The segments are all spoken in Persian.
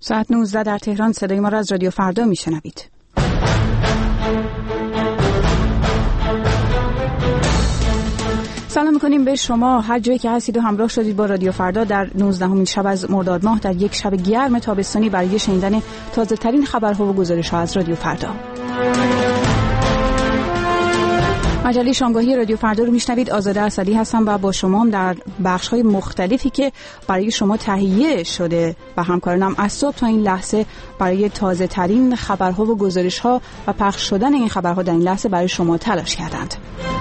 ساعت 19 در تهران. صدای ما را از رادیو فردا میشنوید. سلام میکنیم به شما هر جایی که هستید و همراه شدید با رادیو فردا در 19مین شب از مرداد ماه، در یک شب گرم تابستانی برای شنیدن تازه ترین خبرها و گزارش‌ها از رادیو فردا. مجله شامگاهی رادیو فردا رو میشنوید. آزاده اسدی هستم و با شما هم در بخش‌های مختلفی که برای شما تهیه شده و همکارانم از صبح تا این لحظه برای تازه ترین خبرها و گزارش‌ها و پخش شدن این خبرها در این لحظه برای شما تلاش کردند.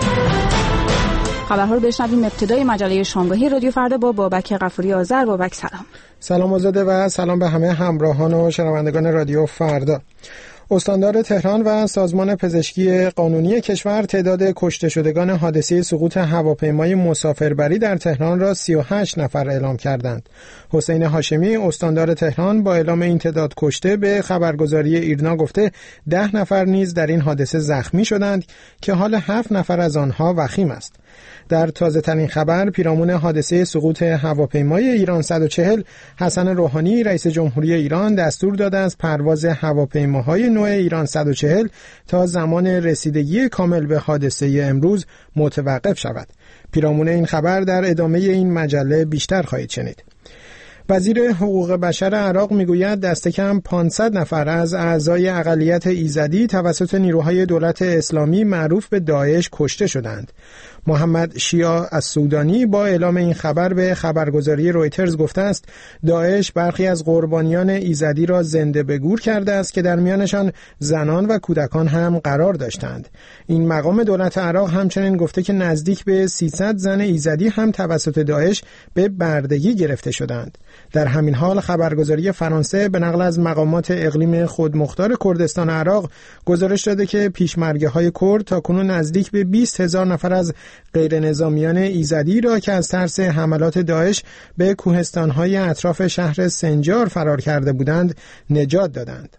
خبرها رو بشنویم. ابتدای مجله شامگاهی رادیو فردا با بابک غفوری آذر. بابک سلام. سلام آزاده و سلام به همه همراهان و شنوندگان رادیو فردا. استاندار تهران و سازمان پزشکی قانونی کشور تعداد کشته شدگان حادثه سقوط هواپیمای مسافربری در تهران را 38 نفر اعلام کردند. حسین هاشمی استاندار تهران با اعلام این تعداد کشته به خبرگزاری ایرنا گفته 10 نفر نیز در این حادثه زخمی شدند که حال 7 نفر از آنها وخیم است. در تازه ترین خبر پیرامون حادثه سقوط هواپیمای ایران 140 حسن روحانی رئیس جمهوری ایران دستور داده از پرواز هواپیماهای نوع ایران 140 تا زمان رسیدگی کامل به حادثه امروز متوقف شود. پیرامون این خبر در ادامه این مجله بیشتر خواهید شنید. وزیر حقوق بشر عراق میگوید دست کم 500 نفر از اعضای اقلیت ایزدی توسط نیروهای دولت اسلامی معروف به داعش کشته شدند. محمد شیعه السودانی با اعلام این خبر به خبرگزاری رویترز گفته است داعش برخی از قربانیان ایزدی را زنده به گور کرده است که در میانشان زنان و کودکان هم قرار داشتند. این مقام دولت عراق همچنین گفته که نزدیک به 300 زن ایزدی هم توسط داعش به بردگی گرفته شدند. در همین حال خبرگزاری فرانسه به نقل از مقامات اقلیم خودمختار کردستان عراق گزارش داده که پیشمرگه‌های کرد تاکنون نزدیک به 20,000 نفر از غیر نظامیان ایزدی را که از ترس حملات داعش به کوهستان‌های اطراف شهر سنجار فرار کرده بودند نجات دادند.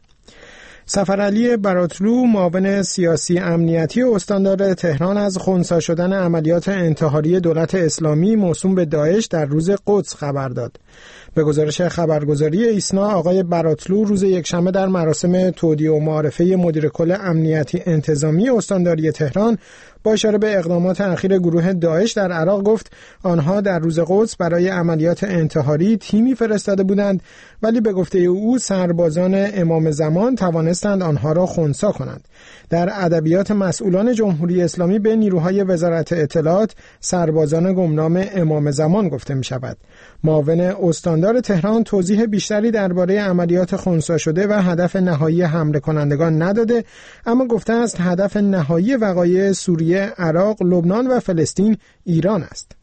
سفرعلی براتلو معاون سیاسی امنیتی استاندار تهران از خنثی شدن عملیات انتحاری دولت اسلامی موسوم به داعش در روز قدس خبر داد. به گزارش خبرگزاری ایسنا آقای براتلو روز یکشنبه در مراسم تودیع و معارفه مدیر کل امنیتی انتظامی استانداری تهران با اشاره به اقدامات اخیر گروه داعش در عراق گفت آنها در روز قدس برای عملیات انتحاری تیمی فرستاده بودند ولی به گفته او سربازان امام زمان توانستند آنها را خنثی کنند. در ادبیات مسئولان جمهوری اسلامی به نیروهای وزارت اطلاعات سربازان گمنام امام زمان گفته می شود. معاون استاندار تهران توضیح بیشتری درباره عملیات خنثی شده و هدف نهایی حمله کنندگان نداده، اما گفته است هدف نهایی وقایع سوریه، عراق، لبنان و فلسطین ایران است.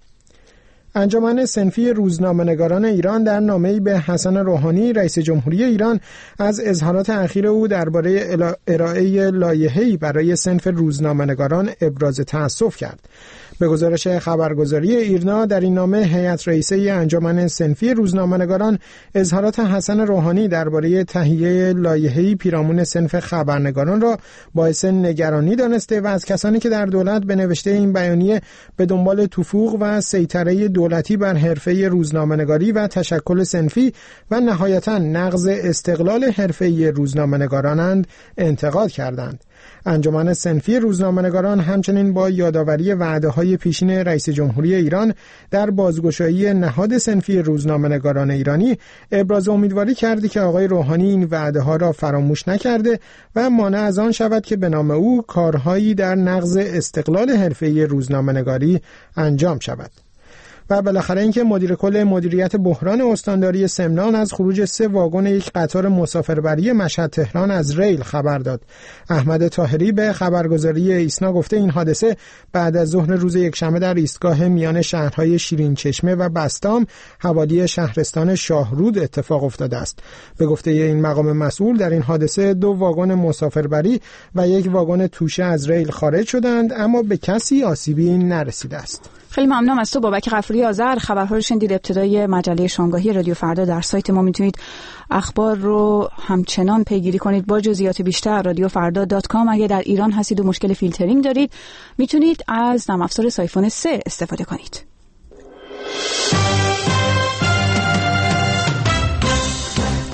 انجمن صنفی روزنامه‌نگاران ایران در نامه‌ای به حسن روحانی رئیس جمهوری ایران از اظهارات اخیر او درباره ارائه لایحه‌ای برای صنف روزنامه‌نگاران ابراز تأسف کرد. به گزارش خبرگزاری ایرنا در این نامه هیئت رئیسه انجمن صنفی روزنامه‌نگاران اظهارات حسن روحانی درباره تهیه لایحه‌ای پیرامون صنف خبرنگاران را باعث نگرانی دانسته و از کسانی که در دولت به نوشته این بیانیه به دنبال توفوق و سیطره دولتی بر حرفه روزنامه‌نگاری و تشکل صنفی و نهایتاً نقض استقلال حرفه‌ای روزنامه‌نگارانند انتقاد کردند. انجمن صنفی روزنامه‌نگاران همچنین با یادآوری وعده‌های پیشین رئیس جمهوری ایران در بازگشایی نهاد صنفی روزنامه‌نگاران ایرانی ابراز امیدواری کرده که آقای روحانی این وعده‌ها را فراموش نکرده و مانع از آن شود که به نام او کارهایی در نقض استقلال حرفه‌ای روزنامه‌نگاری انجام شود. و بالاخره اینکه مدیر کل مدیریت بحران استانداری سمنان از خروج 3 واگن یک قطار مسافربری مشهد تهران از ریل خبر داد. احمد طاهری به خبرگزاری ایسنا گفته این حادثه بعد از ظهر روز یکشنبه در ایستگاه میان شهرهای شیرین چشمه و بستام حوالی شهرستان شاهرود اتفاق افتاده است. به گفته این مقام مسئول در این حادثه 2 واگن مسافربری و 1 واگن توشه از ریل خارج شدند اما به کسی آسیبی نرسیده است. خیلی ممنونم از تو بابک غفوری آذر. خبرها رو شنیدید. ابتدای مجله شامگاهی رادیو فردا در سایت ما میتونید اخبار رو همچنان پیگیری کنید با جزئیات بیشتر radiofrda.com. اگه در ایران هستید و مشکل فیلترینگ دارید میتونید از نرم افزار سایفون 3 استفاده کنید.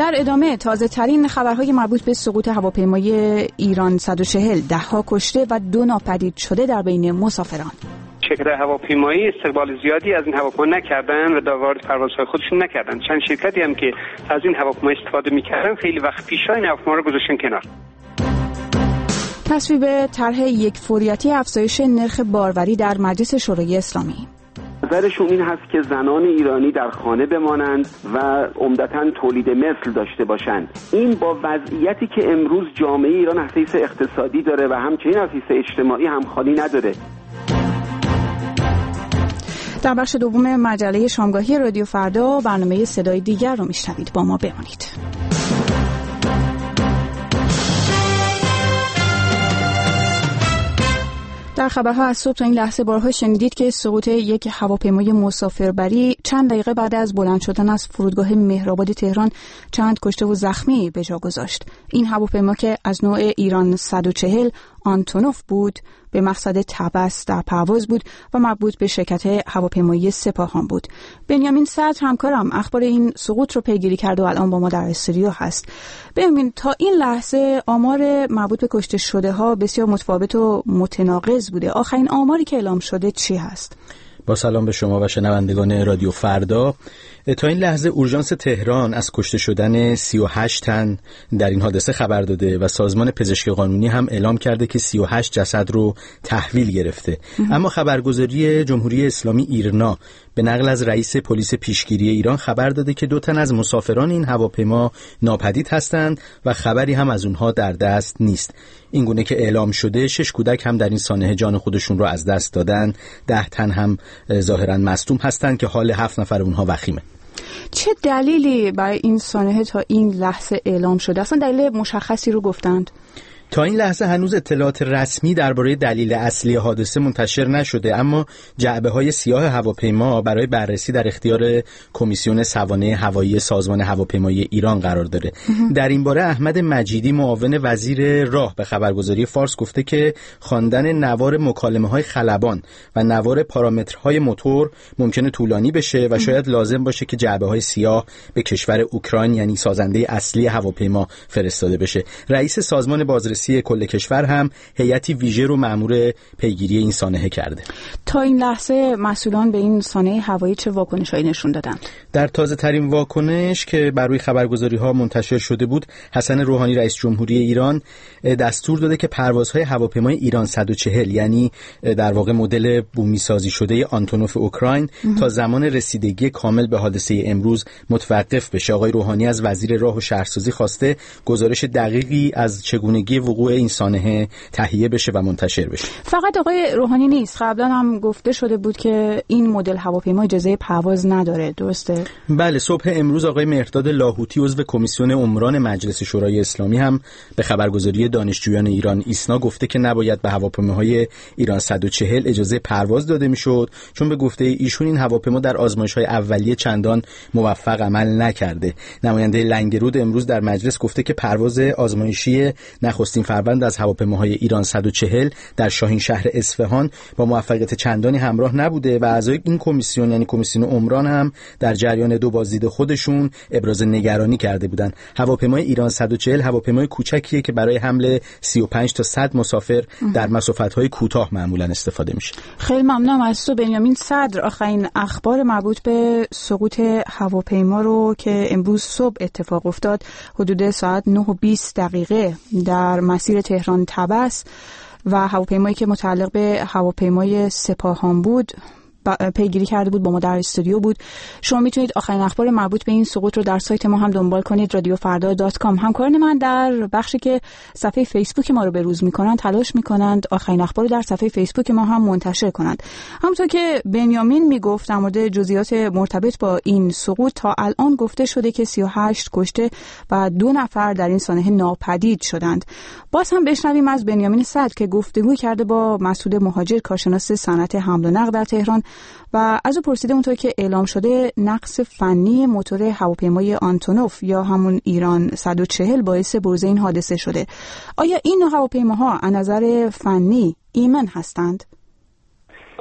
در ادامه تازه ترین خبرهای مربوط به سقوط هواپیمای ایران 140 10ها کشته و 2 ناپدید شده در بین مسافران. شرکت هواپیمایی استقبال زیادی از این هواپیما نکردن و وارد پروازهای خودشون نکردن. چند شرکتی هم که از این هواپیما استفاده میکردن خیلی وقت پیش این هواپیما رو گذاشتن کنار. تصویب طرح یک فوریتی افزایش نرخ باروری در مجلس شورای اسلامی. نظرشون این هست که زنان ایرانی در خانه بمانند و عمدتاً تولید مثل داشته باشند. این با وضعیتی که امروز جامعه ایران از حیث اقتصادی داره و همچنین از حیث اجتماعی همخوانی نداره. در بخش دوم مجله شامگاهی رادیو فردا برنامه صدای دیگر رو میشنوید. با ما بمانید. در خبرها از صبح تا این لحظه بارها شنیدید که سقوط یک هواپیمای مسافربری چند دقیقه بعد از بلند شدن از فرودگاه مهرآباد تهران چند کشته و زخمی به جا گذاشت. این هواپیما که از نوع ایران 140 آنتونوف بود، به مقصد طبس در پرواز بود و مربوط به شرکت هواپیمایی سپاهان بود. بنیامین صدر همکارم اخبار این سقوط رو پیگیری کرد و الان با ما در استودیو هست. بنیامین، تا این لحظه آمار مربوط به کشته شده ها بسیار متفاوت و متناقض بوده. آخرین آماری که اعلام شده چی هست؟ با سلام به شما و شنوندگان رادیو فردا. تا این لحظه اورژانس تهران از کشته شدن 38 تن در این حادثه خبر داده و سازمان پزشکی قانونی هم اعلام کرده که 38 جسد رو تحویل گرفته. اما خبرگزاری جمهوری اسلامی ایرنا به نقل از رئیس پلیس پیشگیری ایران خبر داده که 2 تن از مسافران این هواپیما ناپدید هستند و خبری هم از اونها در دست نیست. این گونه که اعلام شده 6 کودک هم در این سانحه جان خودشون رو از دست دادن. 10 تن هم ظاهراً مصدوم هستند که حال 7 نفر اونها وخیمه. چه دلیلی برای این سانحه تا این لحظه اعلام شده؟ اصلا دلیل مشخصی رو گفتند؟ تا این لحظه هنوز اطلاعات رسمی درباره دلیل اصلی حادثه منتشر نشده، اما جعبه‌های سیاه هواپیما برای بررسی در اختیار کمیسیون سوانح هوایی سازمان هواپیمایی ایران قرار داره. در این باره احمد مجیدی معاون وزیر راه به خبرگزاری فارس گفته که خواندن نوار مکالمه‌های خلبان و نوار پارامترهای موتور ممکنه طولانی بشه و شاید لازم باشه که جعبه‌های سیاه به کشور اوکراین یعنی سازنده اصلی هواپیما فرستاده بشه. رئیس سازمان بازرسی کل کشور هم هیئتی ویژه رو مأمور پیگیری این سانحه کرده. تا این لحظه مسئولان به این سانحه هوایی چه واکنشایی نشون دادن؟ در تازه ترین واکنش که بر روی خبرگزاری ها منتشر شده بود، حسن روحانی رئیس جمهوری ایران دستور داده که پروازهای هواپیمای ایران 140 یعنی در واقع مدل بومی سازی شده آنتونوف اوکراین تا زمان رسیدگی کامل به حادثه امروز متوقف بشه. آقای روحانی از وزیر راه و شهرسازی خواسته گزارش دقیقی از چگونگی وقوع این سانحه تهیه بشه و منتشر بشه. فقط آقای روحانی نیست، قبلا هم گفته شده بود که این مدل هواپیما اجازه پرواز نداره، درسته؟ بله، صبح امروز آقای مهرداد لاهوتی عضو کمیسیون عمران مجلس شورای اسلامی هم به خبرگزاری دانشجویان ایران ایسنا گفته که نباید به هواپیماهای ایران 140 اجازه پرواز داده میشد، چون به گفته ایشون این هواپیما در آزمایش‌های اولیه چندان موفق عمل نکرده. نماینده لنگرود امروز در مجلس گفته که پرواز آزمایشی نخستین فروند از هواپیماهای ایران 140 در شاهین شهر اصفهان با موفقیت چندانی همراه نبوده و اعضای این کمیسیون یعنی کمیسیون عمران هم در جریان 2 بازدید خودشون ابراز نگرانی کرده بودند. هواپیمای ایران 140 هواپیمای کوچکیه که برای حمل 35 تا 100 مسافر در مسافت‌های کوتاه معمولا استفاده میشه. خیلی ممنونم از تو بنیامین صدر. آخرین اخبار مربوط به سقوط هواپیما رو که امروز صبح اتفاق افتاد حدود ساعت 9:20 در مسیر تهران طبس و هواپیمایی که متعلق به هواپیمای سپاهان بود پیگیری کرده بود، با ما در استودیو بود. شما میتونید آخرین اخبار مربوط به این سقوط رو در سایت ما هم دنبال کنید، radiofarda.com. همکاران من در بخشی که صفحه فیسبوک ما رو بروز میکنند تلاش میکنند آخرین اخبار رو در صفحه فیسبوک ما هم منتشر کنند. همونطور که بنیامین میگفت در مورد جزئیات مرتبط با این سقوط تا الان گفته شده که 38 کشته و 2 نفر در این سانحه ناپدید شدند. باز هم بشنویم از بنیامین صدر که گفتگو کرده با مسعود مهاجر کارشناس صنعت حمل و نقل در تهران و از او پرسیده اونطور که اعلام شده نقص فنی موتور هواپیمای آنتونوف یا همون ایران 140 باعث بروز این حادثه شده. آیا این نوع هواپیماها از نظر فنی ایمن هستند؟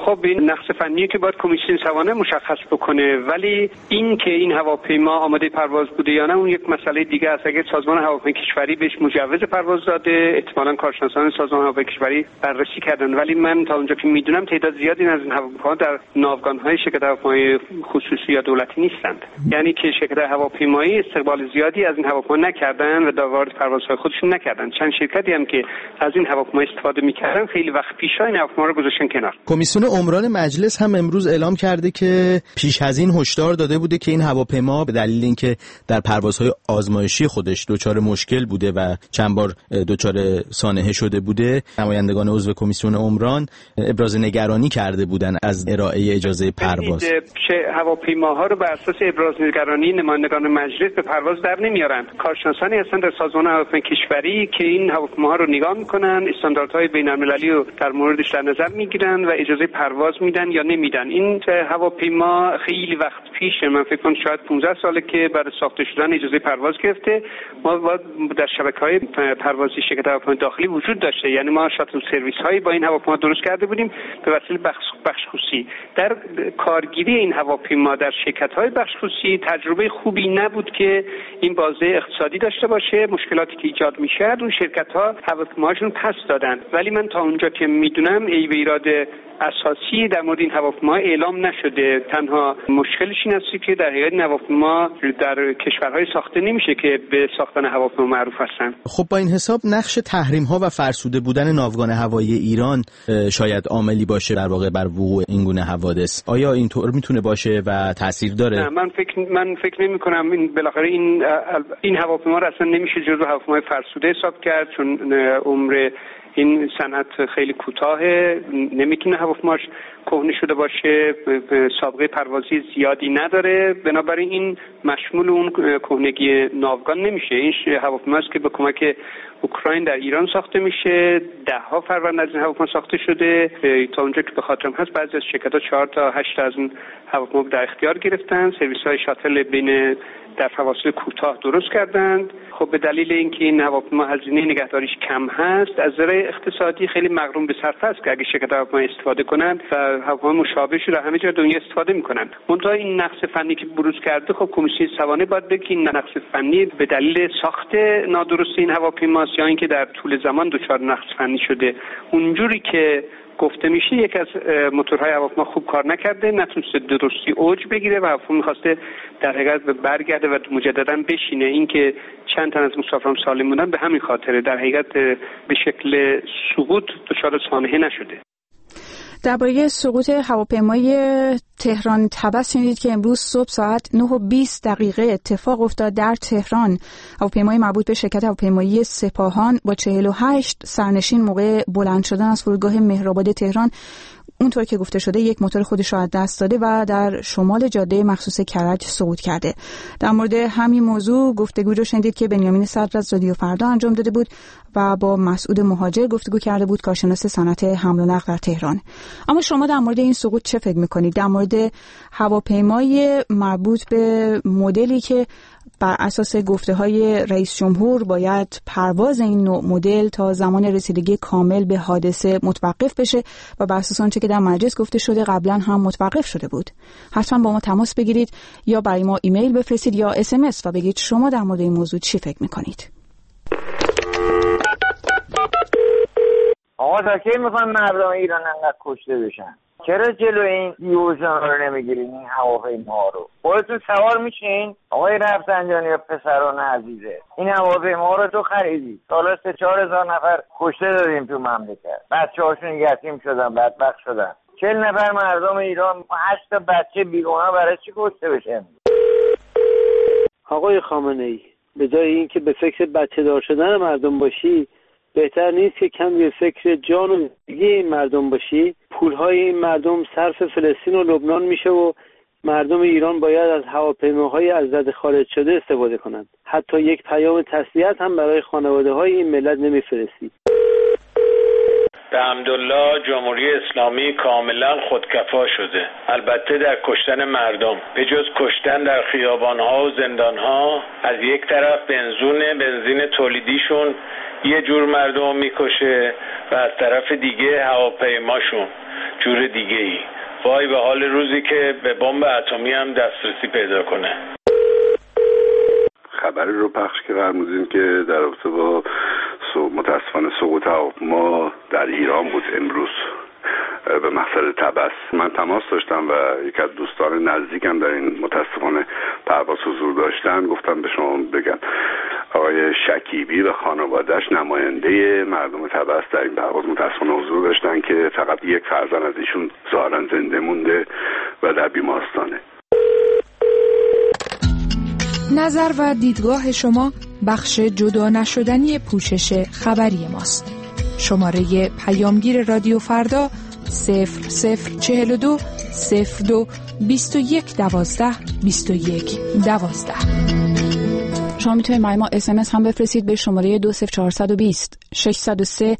خب این نقص فنی که باید کمیسیون سوانح مشخص بکنه، ولی این که این هواپیما آماده پرواز بوده یا نه اون یک مسئله دیگه است. اگه سازمان هواپیمایی کشوری بهش مجوز پرواز داده، احتمالاً کارشناسان سازمان هواپیمایی کشوری بررسی کردن، ولی من تا اونجا که میدونم تعداد زیادی از این هواپیماها در ناوگان‌های شرکت هواپیمایی خصوصی یا دولتی نیستند. یعنی که شرکت هواپیمایی استقبال زیادی از این هواپیما نکردن و وارد پروازهای خودشون نکردن. چند شرکتی هم که از این هواپیما استفاده می‌کردن خیلی وقت پیشا این هواپیما رو گذاشتن کنار. کمیسیون عمران مجلس هم امروز اعلام کرده که پیش از این هشدار داده بوده که این هواپیما به دلیل اینکه در پروازهای آزمایشی خودش دچار مشکل بوده و چند بار دچار سانحه شده بوده، نمایندگان عضو کمیسیون عمران ابراز نگرانی کرده بودن از ارائه اجازه پرواز. هواپیماها رو بر اساس ابراز نگرانی نمایندگان مجلس به پرواز در نمیارن. کارشناسانی هستن در سازمان هواپیمایی کشوری که این هواپیماها رو نگاه میکنن، استانداردهای بین‌المللی رو در موردش در نظر میگیرن و اجازه پرواز میدن یا نمیدن. این هواپیما خیلی وقت پیشه، من فکر کنم شاید 15 ساله که بعد ساخته شدن اجازه پرواز گرفته. ما در شبکه‌های پروازی شرکت هواپیمای داخلی وجود داشته، یعنی ما شاتل سرویس هایی با این هواپیما درست کرده بودیم به وسیله بخش خصوصی. در کارگیری این هواپیما در شرکت‌های بخش خصوصی تجربه خوبی نبود که این بازه اقتصادی داشته باشه. مشکلاتی که ایجاد می‌شد اون شرکت‌ها هواپیماهاشون پس دادن، ولی من تا اونجا که میدونم ای به ایراد اساسی در مورد این هواپیما اعلام نشده. تنها مشکلش این است که در حقیقت هواپیما در کشورهای ساخته نمیشه که به ساختن هواپیما معروف هستن. خب با این حساب نقش تحریم‌ها و فرسوده بودن ناوگان هوایی ایران شاید عاملی باشه در واقع بر وقوع این گونه حوادث. آیا اینطور میتونه باشه و تاثیر داره؟ نه، من فکر نمی‌کنم. این بالاخره این هواپیما را اصلا نمیشه جزو هواپیمای فرسوده حساب کرد، چون عمر این صنعت خیلی کوتاهه، نمیتونه هواپیماش کهنه شده باشه، سابقه پروازی زیادی نداره، بنابراین این مشمول اون کهنگی ناوگان نمیشه. این هواپیماست که به کمک اوکراین در ایران ساخته میشه. 10 فروند از این هواپیما ساخته شده. تا اونجا که به خاطرم هست بعضی از شرکت‌ها 4 تا 8 از این هواپیما در اختیار گرفتن. سرویس‌های شاتل بین در فواصل کوتاه درست کردند. خب به دلیل اینکه این هواپیما هزینه نگهداریش کم هست، از نظر اقتصادی خیلی مغروم به صرفه است که اگه شرکت هواپیما استفاده کنند و هواپیما مشابهش رو در همه جای دنیا استفاده می‌کنند. منتها این نقص فنی که بروز کرده، خب کمیسیون سوانح باید بگه این نقص فنی به دلیل ساخت نادرست این هواپیما یا اینکه در طول زمان دچار نقص فنی شده. اونجوری که گفته میشه یک از موتورهای هواپیما خوب کار نکرده، نتونسته درستی اوج بگیره و هواپیما می‌خواسته در حقیقت برگرده و مجددا بشینه. این که چند تن از مسافران سالم بودن به همین خاطره، در حقیقت به شکل سقوط دچار سانحه نشده. درباره سقوط هواپیمای تهران طبس شنیدید که امروز صبح ساعت 9:20 اتفاق افتاد در تهران. هواپیمای مربوط به شرکت هواپیمایی سپاهان با 48 سرنشین موقع بلند شدن از فرودگاه مهرآباد تهران، اونطور که گفته شده، یک موتور خودش را از دست داده و در شمال جاده مخصوص کرج سقوط کرده. در مورد همین موضوع گفتگو رو شنیدید که بنیامین صدر از رادیو فردا انجام داده بود و با مسعود مهاجر گفتگو کرده بود، کارشناس صنعت حمل و نقل در تهران. اما شما در مورد این سقوط چه فکر می‌کنید؟ در مورد هواپیمای مربوط به مدلی که بر اساس گفته‌های رئیس جمهور باید پرواز این نوع مدل تا زمان رسیدگی کامل به حادثه متوقف بشه و بر اساس آنچه که در مجلس گفته شده قبلا هم متوقف شده بود. حتما با ما تماس بگیرید یا برای ما ایمیل بفرستید یا SMS و بگید شما در مورد این موضوع چی فکر می‌کنید. آقا تا کی میخوان مردم ایران انقدر کشته بشن؟ چرا جلو این دیوژن رو نمیگیرین؟ این هواپیما رو خودتون سوار میشین؟ آقای رفسنجانی و پسران عزیزه، این هواپیما رو تو خریدی، سالا 3-4 هزار نفر کشته دادیم تو مملکت، بچه‌هاشون یتیم شدن، بدبخت شدن. 40 نفر مردم ایران، 8 تا بچه بیگناه برای چی کشته بشن؟ آقای خامنه‌ای، به جای اینکه به فکر بچه دار شدن مردم باشی، بهتر نیست که کم به فکر جان و زندگی این مردم باشی؟ پولهای این مردم صرف فلسطین و لبنان میشه و مردم ایران باید از هواپیماهای از رده خارج شده استفاده کنند. حتی یک پیام تسلیت هم برای خانواده‌های این ملت نمیفرستی. به حمدالله جمهوری اسلامی کاملا خودکفا شده، البته در کشتن مردم. به جز کشتن در خیابان‌ها و زندان‌ها، از یک طرف بنزین تولیدیشون یه جور مردم میکشه و از طرف دیگه هواپیماشون جور دیگه ای. وای به حال روزی که به بمب اتمی هم دسترسی پیدا کنه. خبری رو پخش که فرمودین که در رابطه با متاسفانه سقوط هواپیما در ایران بود امروز به مقصد طبس. من تماس داشتم و یک از دوستان نزدیکم در این متاسفانه پرواز حضور داشتن. گفتم به شما بگم آقای شکیبی و خانواده‌اش نماینده مردم طبس در این پرواز متاسفانه حضور داشتن که فقط یک فرزند از ایشون ظاهراً زنده مونده و در بیمارستانه. نظر و دیدگاه شما بخش جدا نشدنی پوشش خبری ماست. شماره پیامگیر رادیو فردا 0042 02 21 12 21 12. شما میتونید برای ما SMS هم بفرستید به شماره 20420 603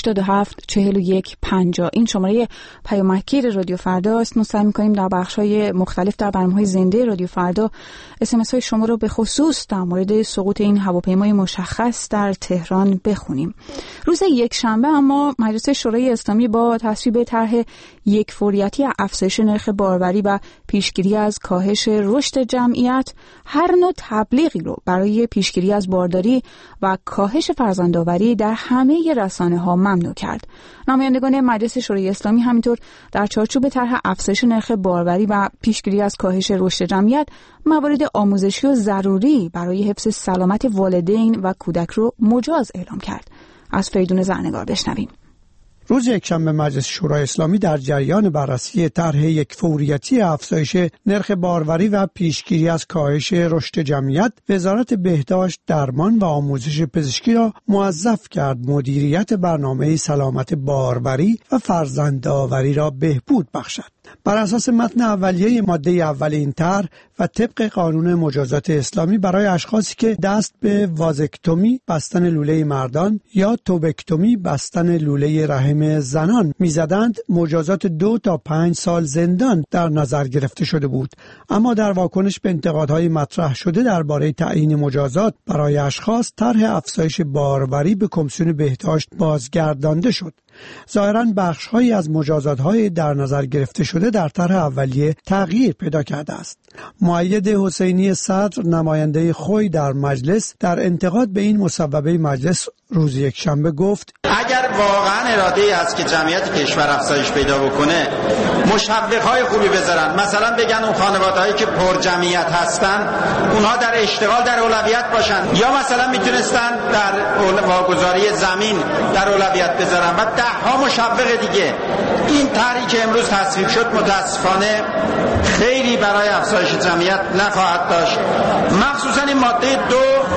87 41 50. این شماره پیامگیر رادیو فردا است. ما سعی می‌کنیم در بخش‌های مختلف در برنامه‌های زنده رادیو فردا اسمس‌های شما رو به خصوص در مورد سقوط این هواپیمای مشخص در تهران بخونیم. روز یکشنبه اما مجلس شورای اسلامی با تصویب طرح یک فوریتی افزایش نرخ باروری و پیشگیری از کاهش رشد جمعیت هر نوع تبلیغی رو برای پیشگیری از بارداری و کاهش فرزندآوری در همه رسانه‌ها ممنوع کرد. نمایندگان مجلس شورای اسلامی همینطور در چارچوب طرح افزایش نرخ باروری و پیشگیری از کاهش رشد جمعیت موارد آموزشی و ضروری برای حفظ سلامت والدین و کودک رو مجاز اعلام کرد. از فریدون زرنگار بشنویم. روز یکشنبه مجلس شورای اسلامی در جریان بررسی طرح یک فوریتی افزایش نرخ باروری و پیشگیری از کاهش رشد جمعیت، وزارت بهداشت، درمان و آموزش پزشکی را موظف کرد مدیریت برنامه سلامت باروری و فرزندآوری را بهبود بخشد. بر اساس متن اولیه ماده اول این طرح و طبق قانون مجازات اسلامی برای اشخاصی که دست به وازکتومی بستن لوله مردان یا توبکتومی بستن لوله رحم زنان میزدند مجازات 2 تا 5 سال زندان در نظر گرفته شده بود، اما در واکنش به انتقادهای مطرح شده درباره تعیین مجازات برای اشخاص طرح افزایش باروری به کمیسیون بهداشت بازگردانده شد. ظاهراً بخش‌هایی از مجازات‌های در نظر گرفته شده در طرح اولیه تغییر پیدا کرده است. مؤید حسینی صدر نماینده خوی در مجلس در انتقاد به این مصوبه مجلس روز یکشنبه گفت اگر واقعا اراده‌ای است که جمعیت کشور افزایش پیدا بکنه مشوق‌های خوبی بذارن، مثلا بگن اون خانواده‌هایی که پر جمعیت هستن اونها در اشتغال در اولویت باشن، یا مثلا میتونستن در واگذاری زمین در اولویت بذارن و ده ها مشوق دیگه. این طرحی که امروز تصویب شد متاسفانه خیلی برای افزایش جمعیت نخواهد داشت، مخصوصا این ماده 2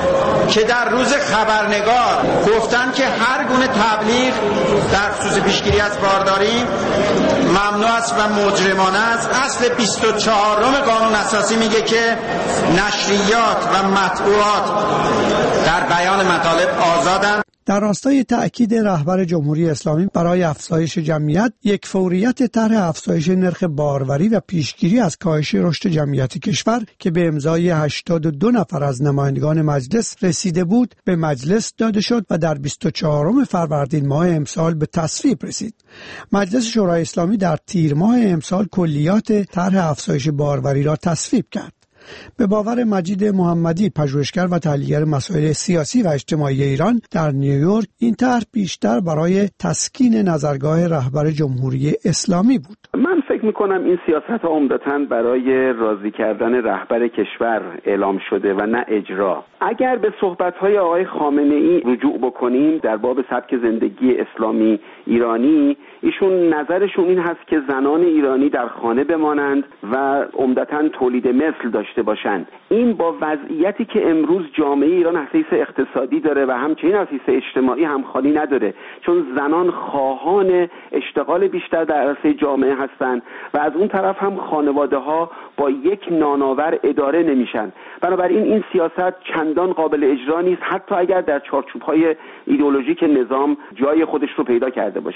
که در روز خبرنگار گفتن که هر گونه تبلیغ در خصوص پیشگیری از بارداری ممنوع است و مجرمانه است. اصل 24 قانون اساسی میگه که نشریات و مطبوعات در بیان مطالب آزادند. در راستای تأکید رهبر جمهوری اسلامی برای افزایش جمعیت، یک فوریت طرح افزایش نرخ باروری و پیشگیری از کاهش رشد جمعیت کشور که به امضای 82 نفر از نمایندگان مجلس رسیده بود به مجلس داده شد و در 24 فروردین ماه امسال به تصویب رسید. مجلس شورای اسلامی در تیر ماه امسال کلیات طرح افزایش باروری را تصویب کرد. به باور مجید محمدی، پژوهشگر و تحلیلگر مسائل سیاسی و اجتماعی ایران در نیویورک، این طرح بیشتر برای تسکین نظرگاه رهبر جمهوری اسلامی بود. من فکر میکنم این سیاست عمدتاً برای راضی کردن رهبر کشور اعلام شده و نه اجرا. اگر به صحبت‌های آقای خامنه‌ای رجوع بکنیم در باب سبک زندگی اسلامی ایرانی، ایشون نظرشون این هست که زنان ایرانی در خانه بمانند و عمدتاً تولید مثل داشته باشند. این با وضعیتی که امروز جامعه ایران از حیث اقتصادی داره و همچنین از حیث اجتماعی همخوانی نداره، چون زنان خواهان اشتغال بیشتر در عرصه جامعه هستند و از اون طرف هم خانواده‌ها با یک نانآور اداره نمیشن. بنابراین این سیاست چندان قابل اجرا نیست، حتی اگر در چارچوب‌های ایدئولوژیک نظام جای خودش رو پیدا کرده باشه.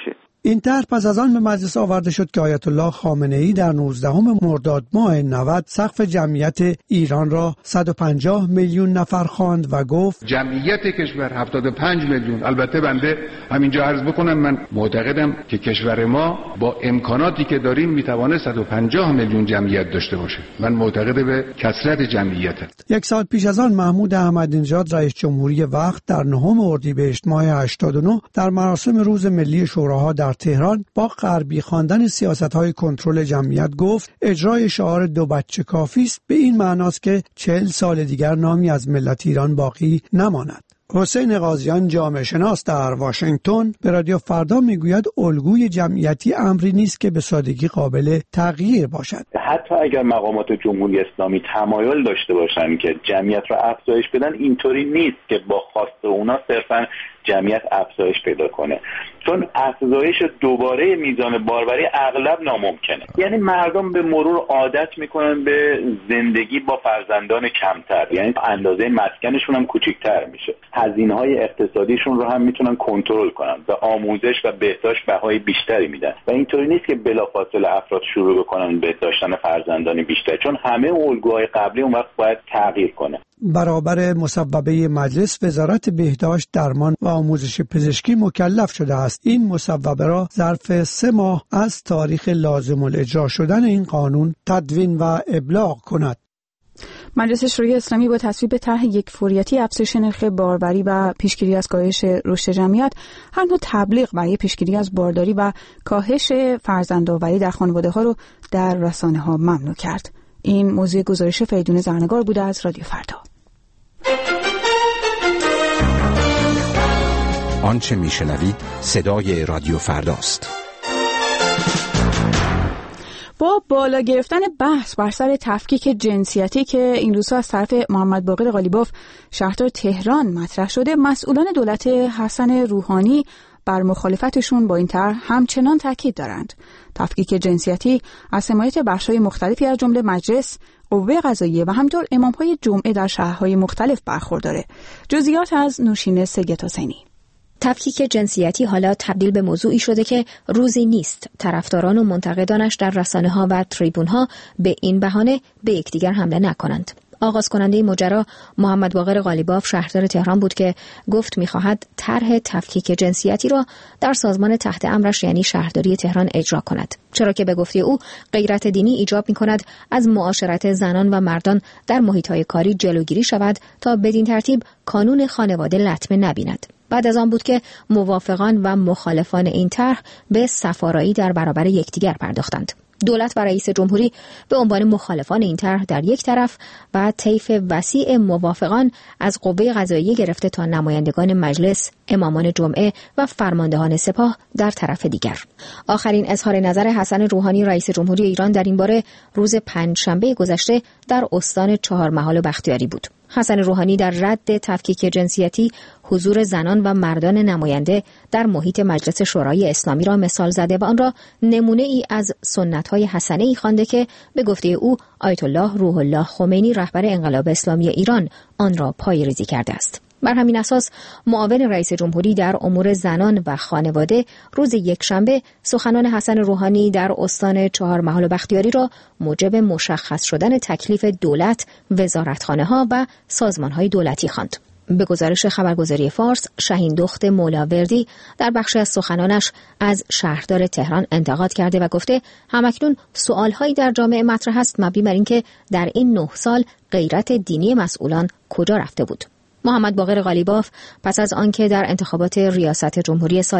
این طرح پس از آن به مجلس آورده شد که آیت الله خامنه‌ای در 19 مرداد ماه 90 سقف جمعیت ایران را 150 میلیون نفر خواند و گفت جمعیت کشور 75 میلیون. البته بنده همینجا عرض بکنم من معتقدم که کشور ما با امکاناتی که داریم میتوانه 150 میلیون جمعیت داشته باشه. من معتقد به کثرت جمعیت است. یک سال پیش از آن محمود احمدی‌نژاد رئیس جمهوری وقت در 9 اردیبهشت ماه 89 در مراسم روز ملی شوراها در تهران با غربی خواندن سیاست‌های کنترل جمعیت گفت اجرای شعار 2 بچه کافی است، به این معناست که 40 سال دیگر نامی از ملت ایران باقی نماند. حسین قاضیان جامعه شناس در واشنگتن به رادیو فردا میگوید الگوی جمعیتی امری نیست که به سادگی قابل تغییر باشد. حتی اگر مقامات جمهوری اسلامی تمایل داشته باشند که جمعیت را افزایش بدن، اینطوری نیست که با خواست اونا صرفاً جمعیت افزایش پیدا کنه، چون افزایش دوباره میزان باربری اغلب ناممکنه. یعنی مردم به مرور عادت میکنن به زندگی با فرزندان کمتر، یعنی اندازه مسکنشون هم کوچیک‌تر میشه، هزینه‌های اقتصادیشون رو هم میتونن کنترل کنن، به آموزش و بهداشت بهای بیشتری میدن و اینطوری نیست که بلافاصله افراد شروع بکنن به داشتن فرزندان بیشتر، چون همه الگوهای قبلی اون وقت باید تغییر کنه. برابر مصوبه مجلس، وزارت بهداشت، درمان و آموزش پزشکی مکلف شده است این مصوبه را ظرف 3 ماه از تاریخ لازم الاجرا شدن این قانون تدوین و ابلاغ کند. مجلس شورای اسلامی با تصویب طرح یک فوریتی افزایش نرخ باربری و پیشگیری از کاهش رشد جمعیت، هر نوع تبلیغ برای پیشگیری از بارداری و کاهش فرزندآوری در خانواده‌ها رو در رسانه‌ها ممنوع کرد. این موضوع گزارش فریدون زرنگار بوده از رادیو فردا. آنچه میشنوید صدای رادیو فرداست. با بالا گرفتن بحث بر سر تفکیک جنسیتی که این روزها از طرف محمد باقر قالیباف شهردار تهران مطرح شده، مسئولان دولت حسن روحانی بر مخالفتشون با این طرح همچنان تاکید دارند. تفکیک جنسیتی از حمایت بخش‌های مختلفی از جمله مجلس، قوه قضاییه و همینطور امام‌های جمعه در شهرهای مختلف برخورداره. جزئیات از نوشین سید حسینی. تفکیک جنسیتی حالا تبدیل به موضوعی شده که روزی نیست طرفداران و منتقدانش در رسانه‌ها و تریبون‌ها به این بهانه به یکدیگر حمله نکنند. آغاز کننده ماجرا محمد باقر قالیباف شهردار تهران بود که گفت می‌خواهد طرح تفکیک جنسیتی را در سازمان تحت امرش یعنی شهرداری تهران اجرا کند، چرا که به گفته او غیرت دینی ایجاب می‌کند از معاشرت زنان و مردان در محیط‌های کاری جلوگیری شود تا بدین ترتیب کانون خانواده لطمه نبیند. بعد از آن بود که موافقان و مخالفان این طرح به صفارایی در برابر یکدیگر پرداختند. دولت و رئیس جمهوری به عنوان مخالفان این طرح در یک طرف و طیف وسیع موافقان از قوه قضاییه گرفته تا نمایندگان مجلس، امامان جمعه و فرماندهان سپاه در طرف دیگر. آخرین اظهار نظر حسن روحانی رئیس جمهوری ایران در این باره روز پنجشنبه گذشته در استان چهارمحال بختیاری بود. حسن روحانی در رد تفکیک جنسیتی حضور زنان و مردان نماینده در محیط مجلس شورای اسلامی را مثال زده و آن را نمونه ای از سنت‌های حسنه‌ای خوانده که به گفته او آیت الله روح الله خمینی رهبر انقلاب اسلامی ایران آن را پایه‌ریزی کرده است. بر همین اساس معاون رئیس جمهوری در امور زنان و خانواده روز یکشنبه سخنان حسن روحانی در استان چهارمحال و بختیاری را موجب مشخص شدن تکلیف دولت، وزارتخانه‌ها و سازمان‌های دولتی خواند. به گزارش خبرگزاری فارس، شهین دخت مولاوردی در بخشی از سخنانش از شهردار تهران انتقاد کرده و گفته همکنون سوال‌هایی در جامعه مطرح است مبنی بر اینکه در این 9 سال غیرت دینی مسئولان کجا رفته بود. محمد باقر قالیباف پس از آنکه در انتخابات ریاست جمهوری سال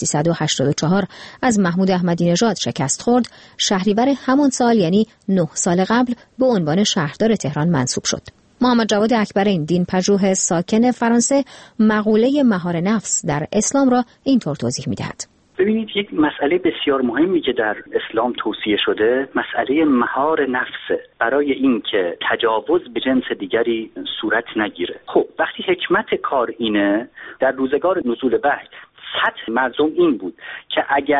1384 از محمود احمدی نژاد شکست خورد، شهریور همان سال یعنی 9 سال قبل به عنوان شهردار تهران منصوب شد. محمد جواد اکبرین دین پژوه ساکن فرانسه مقوله مهار نفس در اسلام را اینطور توضیح می‌دهد. ببینید، یک مسئله بسیار مهمی که در اسلام توصیه شده مسئله مهار نفسه، برای اینکه تجاوز به جنس دیگری صورت نگیره. خب وقتی حکمت کار اینه، در روزگار نزول وحی سطح مردم این بود که اگر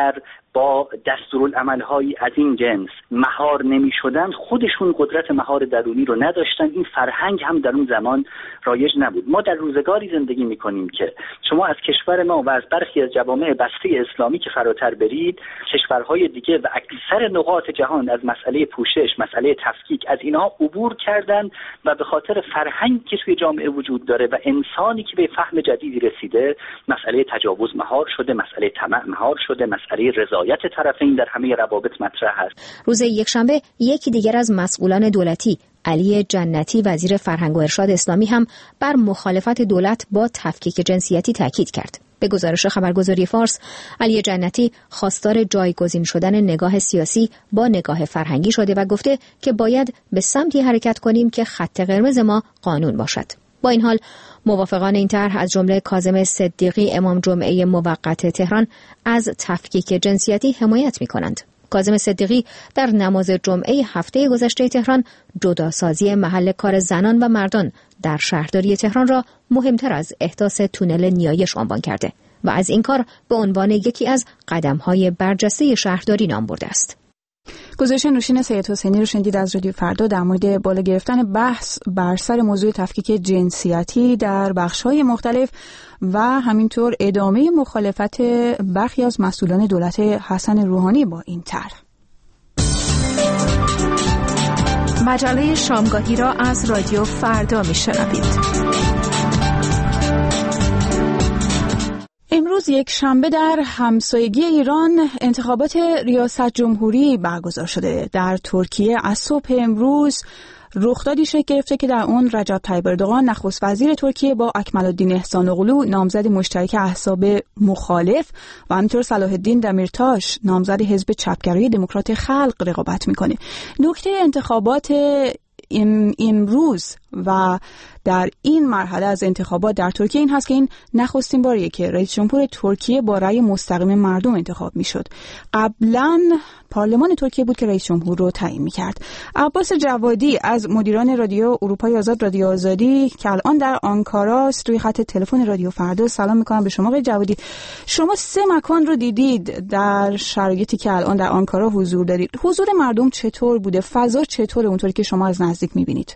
با دستورالعمل‌هایی از این جنس مهار نمی‌شدند، خودشون قدرت مهار درونی رو نداشتن. این فرهنگ هم در اون زمان رایج نبود. ما در روزگاری زندگی می‌کنیم که شما از کشور ما و از برخی از جوامع بسته اسلامی که فراتر برید، کشورهای دیگه و اکثر نقاط جهان از مسئله پوشش، مسئله تفکیک، از اینها عبور کردن و به خاطر فرهنگی که توی جامعه وجود داره و انسانی که به فهم جدیدی رسیده، مسئله تجاوز مهار شده، مسئله طمع مهار شده، مسئله رضایت طرفین در همه روابط مطرح است. روز یکشنبه یکی دیگر از مسئولان دولتی، علی جنتی، وزیر فرهنگ و ارشاد اسلامی، هم بر مخالفت دولت با تفکیک جنسیتی تاکید کرد. به گزارش خبرگزاری فارس، علی جنتی خواستار جایگزین شدن نگاه سیاسی با نگاه فرهنگی شده و گفته که باید به سمتی حرکت کنیم که خط قرمز ما قانون باشد. با این حال موافقان این طرح از جمله کاظم صدیقی، امام جمعه موقت تهران، از تفکیک جنسیتی حمایت می‌کنند. کاظم صدیقی در نماز جمعه هفته گذشته تهران جداسازی محل کار زنان و مردان در شهرداری تهران را مهمتر از احداث تونل نیایش عنوان کرده و از این کار به عنوان یکی از قدم‌های برجسته شهرداری نام برده است. گزارش نوشین سید حسینی رو شنیدید از رادیو فردا در مورد بالا گرفتن بحث بر سر موضوع تفکیک جنسیتی در بخش‌های مختلف و همینطور ادامه مخالفت برخی از مسئولان دولت حسن روحانی با این طرح. مجله شامگاهی را از رادیو فردا میشنوید. امروز یک شنبه در همسایگی ایران انتخابات ریاست جمهوری برگزار شده. در ترکیه از صبح امروز رخدادی شکل گرفته که در اون رجب طیب اردوغان نخست وزیر ترکیه با اکمل الدین احسان اغلو نامزد مشترک احزاب مخالف و همینطور صلاح الدین دمیرتاش نامزد حزب چپگرای دموکرات خلق رقابت میکنه. نکته انتخابات امروز و در این مرحله از انتخابات در ترکیه این هست که این نخستین باریه که رئیس جمهور ترکیه با رأی مستقیم مردم انتخاب میشد. قبلا پارلمان ترکیه بود که رئیس جمهور رو تعیین میکرد. عباس جوادی از مدیران رادیو اروپای آزاد، رادیو آزادی که الان در آنکارا است، روی خط تلفن رادیو فردا سلام میکنم به شما آقای جوادی. شما 3 مکان رو دیدید در شرایطی که الان در آنکارا حضور دارید. حضور مردم چطور بوده؟ فضا چطوره اونطوری که شما از نزدیک میبینید؟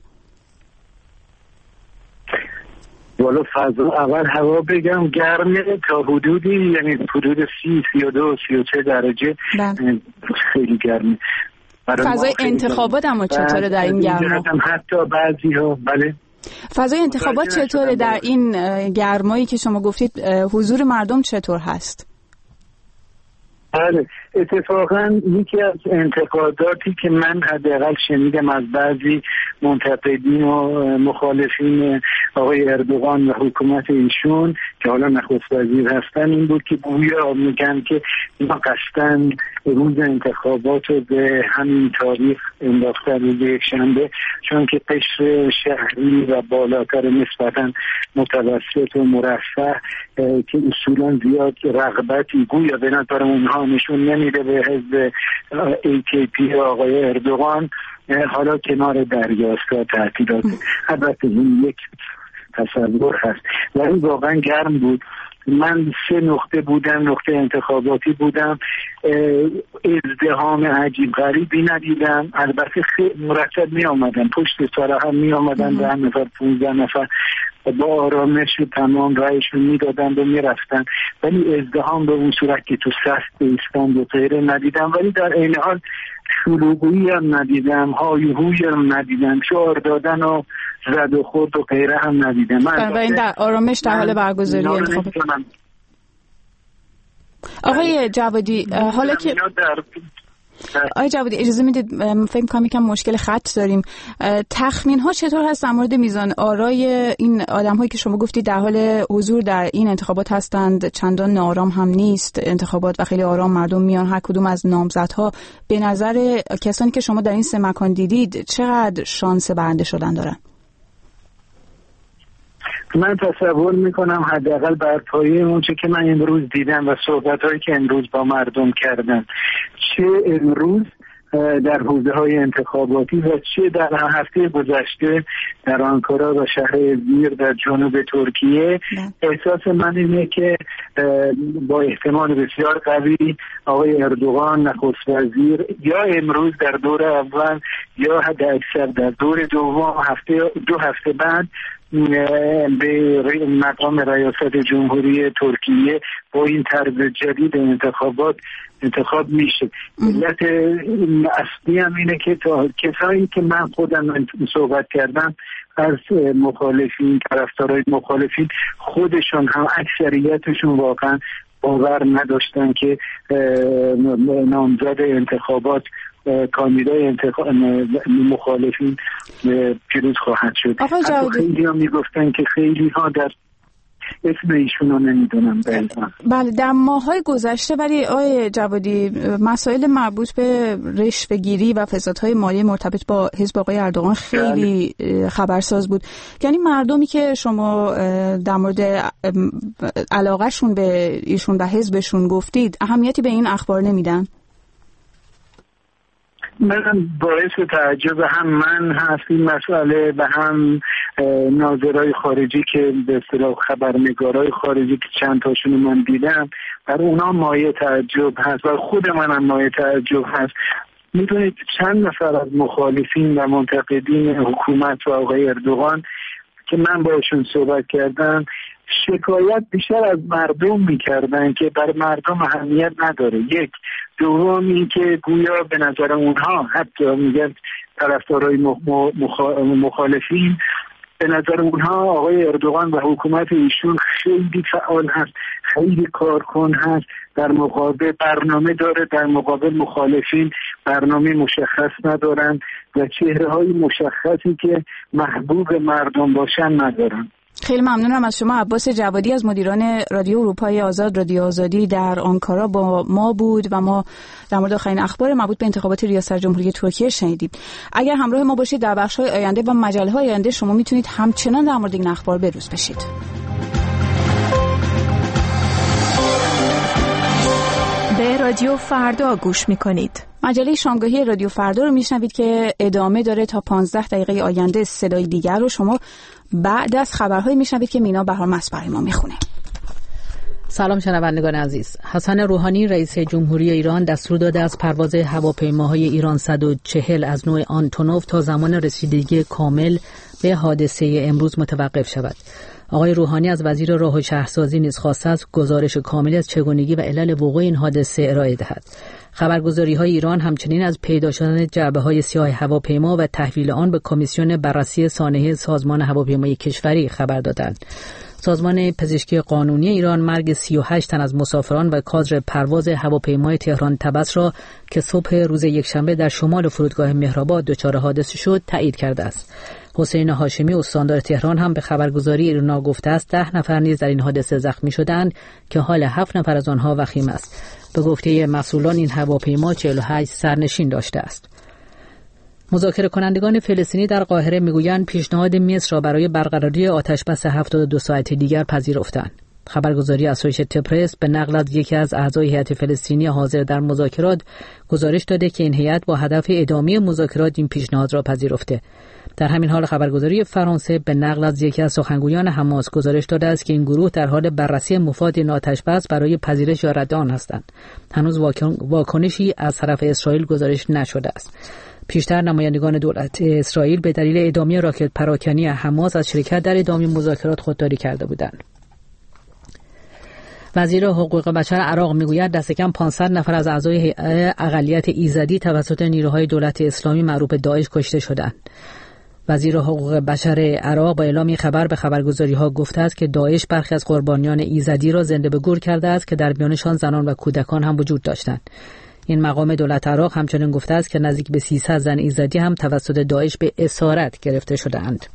والا فضا اول هوا بگم گرمه تا حدودی، یعنی حدود 30 32 33 درجه. خیلی گرمه. فضای انتخابات اما چطوره در این گرما؟ حتی بعضی‌ها بله. فضای انتخابات چطوره در این گرمایی که شما گفتید؟ حضور مردم چطور هست؟ بله، اتفاقا یکی از انتقاداتی که من حداقل شنیدم از بعضی منتقدین و مخالفین آقای اردوغان و حکومت ایشون که حالا نخست وزیر هستن این بود که گویا میگن که اینا قصدن روز انتخابات رو به همین تاریخ انداختن، روز یکشنبه، چون که قشر شهری و بالاتر نسبتا متوسط و مرفه که اصولا زیاد رغبتی گویا به نظر اونها نشون نمیده به حزب AKP آقای اردوغان، حالا کنار دریاستگاه تعطیلات. البته این یک تصور هست ولی واقعا گرم بود. من 3 نقطه بودم، نقطه انتخاباتی بودم، ازدحام عجیب غریبی ندیدم. البته خیلی مرتب می آمدن، پشت سر هم می آمدن، 10 نفر 15 نفر با آرامش تمام رایشون میدادن و میرفتن، ولی ازدحام به اون صورت که تو صف ایستان و غیره ندیدم. ولی در این حال شلوغی هم ندیدم، هایهوی هم ندیدم، شعار دادن و زد و خورد و غیره هم ندیدم. و این در آرامش در حال برگزاری انتخابات. آقای جوادی، حالا که آقای جوادی اجازه میدید، فکر می‌کنم یکم مشکل خط داریم. تخمین ها چطور هست در مورد میزان آرای این آدم هایی که شما گفتید در حال حضور در این انتخابات هستند؟ چندان ناآرام هم نیست انتخابات و خیلی آرام مردم میان هر کدوم از نامزدها. به نظر کسانی که شما در این 3 مکان دیدید چقدر شانس برنده شدن دارن؟ من تصور میکنم حداقل بر پایه اونچه که من امروز دیدم و صحبت‌هایی که امروز با مردم کردم، چه امروز در حوزه‌های انتخاباتی و چه در هفته گذشته در آنکارا و شهر ازمیر در جنوب ترکیه، احساس من اینه که با احتمال بسیار قوی آقای اردوغان نخست وزیر یا امروز در دور اول یا حد اکثر در دور دوم دو هفته بعد به مقام ریاست جمهوری ترکیه با این طرز جدید انتخاب میشه. علت اصلی هم اینه که تا کسایی که من خودم صحبت کردم از مخالفین، طرفدارای مخالفین، خودشون هم اکثریتشون واقعا باور نداشتن که نامزد انتخابات کاندیدای مخالفین پیروز خواهد شد. خیلی ها میگفتن که خیلی ها در اسم ایشون رو نمیدونم. بله، در ماهای گذشته ولی آقای جوادی مسائل مربوط به رشوه‌گیری و فسادهای مالی مرتبط با حزب آقای اردوغان خیلی خبرساز بود. یعنی مردمی که شما در مورد علاقهشون به ایشون و حزبشون گفتید اهمیتی به این اخبار نمیدن؟ من باعث تعجب هم من هست این مسئله و هم ناظرای خارجی که به اصطلاح خبرنگارای خارجی که چند تاشون من دیدم، بر اونا مایه تعجب هست و خود منم مایه تعجب هست. میدونید چند نفر از مخالفین و منتقدین حکومت و آقای اردوغان که من باشون صحبت کردم شکایت بیشتر از مردم میکردن که بر مردم اهمیت نداره. یک دوم این که گویا به نظر اونها، حتی میگن طرفدارای مخالفین، به نظر اونها آقای اردوغان و حکومت ایشون خیلی فعال هست، خیلی کارکن هست، در مقابل برنامه داره، در مقابل مخالفین برنامه مشخص ندارن و چهره‌های مشخصی که محبوب مردم باشن ندارن. خیلی ممنونم از شما. عباس جوادی از مدیران رادیو اروپای آزاد، رادیو آزادی در آنکارا با ما بود و ما در مورد آخرین اخبار مربوط به انتخابات ریاست جمهوری ترکیه شنیدیم. اگر همراه ما باشید در بخش‌های آینده و مجله‌های آینده شما میتونید همچنان در مورد این اخبار بروز بشید. به رادیو فردا گوش میکنید. مجله شامگاهی رادیو فردا رو میشنوید که ادامه داره تا 15 دقیقه آینده. صدای دیگر رو شما بعد از خبرهای میشنوید که مینا بهار مسپری ما میخونه. سلام شنوندگان عزیز. حسن روحانی رئیس جمهوری ایران دستور داده از پرواز هواپیماهای ایران 140 از نوع آنتونوف تا زمان رسیدگی کامل به حادثه امروز متوقف شود. آقای روحانی از وزیر راه و شهرسازی نیز خواسته است گزارش کامل از چگونگی و علل وقوع این حادثه ارائه دهد. خبرگزاری‌های ایران همچنین از پیدا شدن جعبه‌های سیاه هواپیما و تحویل آن به کمیسیون بررسی سانحه سازمان هواپیمایی کشوری خبر دادند. سازمان پزشکی قانونی ایران مرگ 38 تن از مسافران و کادر پرواز هواپیمای تهران تبس را که صبح روز یکشنبه در شمال فرودگاه مهرآباد دچار حادثه شد تایید کرده است. حسین هاشمی استاندار تهران هم به خبرگزاری ایرنا گفته است 10 نفر نیز در این حادثه زخمی شدند که حال 7 نفر از آنها وخیم است. به گفته مسئولان این هواپیما 48 سرنشین داشته است. مذاکره کنندگان فلسطینی در قاهره میگویند پیشنهاد مصر را برای برقراری آتشبس 72 ساعت دیگر پذیرفتند. خبرگزاری اسوشییتد پرس به نقل از یکی از اعضای هیئت فلسطینی حاضر در مذاکرات گزارش داده که این هیئت با هدف ادامه مذاکرات این پیشنهاد را پذیرفته. در همین حال خبرگزاری فرانسه به نقل از یکی از سخنگویان حماس گزارش داده است که این گروه در حال بررسی مفاد این آتشبس برای پذیرش یا رد آن هستند. هنوز واکنشی از طرف اسرائیل گزارش نشده است. پیشتر نمایندگان دولت اسرائیل به دلیل ادامه راکت پراکنی حماس از شرکت در ادامه مذاکرات خودداری کرده بودند. وزیر حقوق بشر عراق میگوید دست کم 500 نفر از اعضای اقلیت ایزدی توسط نیروهای دولت اسلامی معروف به داعش کشته شدند. وزیر حقوق بشر عراق با اعلام خبر به خبرگزاری‌ها گفته است که داعش برخی از قربانیان ایزدی را زنده به گور کرده است که در میانشان زنان و کودکان هم وجود داشتند. این مقام دولت عراق همچنین گفته است که نزدیک به 300 زن ایزدی هم توسط داعش به اسارت گرفته شده‌اند.